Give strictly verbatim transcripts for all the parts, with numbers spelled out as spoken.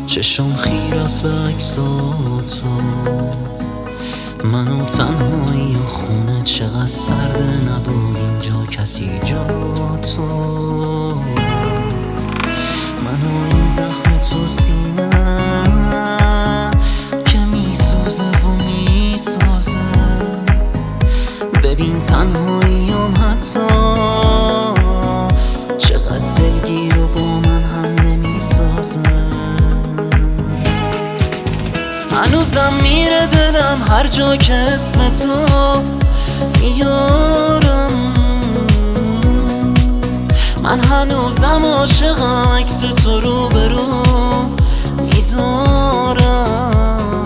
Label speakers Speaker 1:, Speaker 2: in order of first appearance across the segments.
Speaker 1: چشم خیراست به عکساتو، منو تنهایی و خونه چقدر سرده، نبود اینجا کسی جا تو. منو این زخم تو سینه که میسوزه و میسازه، ببین تنهاییم حتی چقدر دلگیر و با من هم نمیسازه. هنوزم میره دلم هر جا که اسم تو میارم، من هنوزم عاشقم عکس تو رو برو میذارم.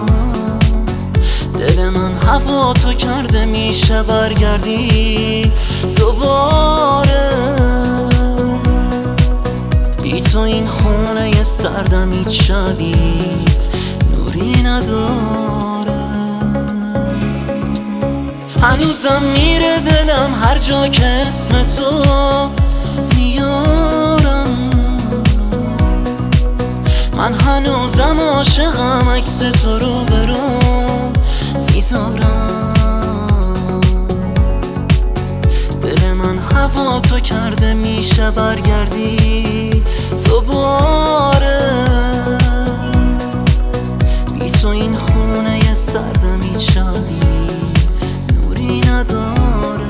Speaker 1: دل من هوا تو کرده میشه برگردی دوباره، بی تو این خونه سردم هیچ شبی نوری نداره. هنوزم میره دلم هر جا که اسم تو میارم، من هنوزم عاشقم عکس تو رو برو میذارم. دل من هوا تو کرده میشه برگردی دوباره، بی تو این خونه سردم هیچ شبی نوری نداره.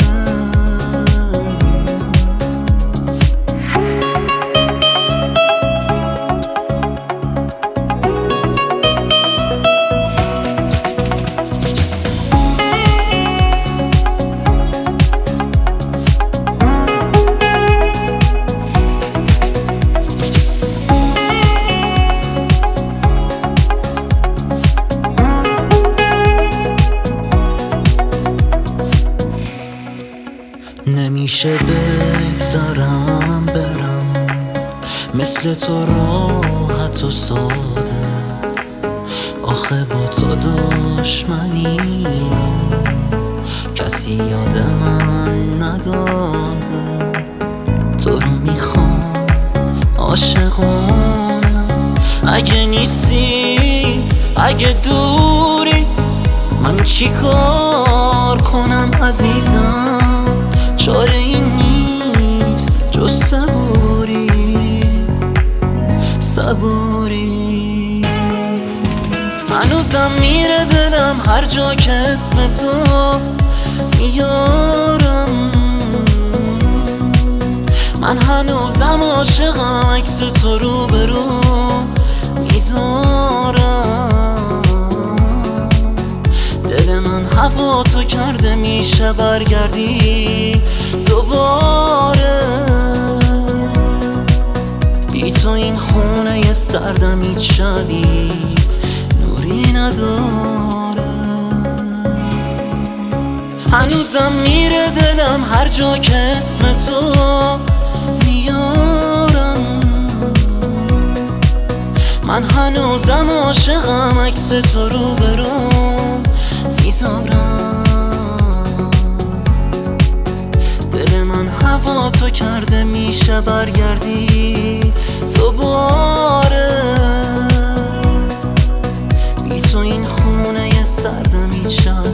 Speaker 1: نمیشه بگذارم برم مثل تو راحت و ساده، آخه با تو دشمنی کسی یاد من نداده. تو رو میخوام عاشقانم، اگه نیستی اگه دوری من چی کار کنم عزیزم، چاره این نیست جز صبوری صبوری. هنوزم میره دلم هر جا که اسم تو میارم، من هنوزم عاشقم عکس تو رو برو میذارم. دل من هوا تو کرده میشه برگردی دوباره، بی تو این خونه سردم هیچ شبی نوری نداره. هنوزم میره دلم هر جا که اسم تو میارم، من هنوزم عاشقم عکس تو رو برو میذارم. دل من هوا تو کرده میشه برگردی دوباره، بی تو این خونه سردم هیچ شب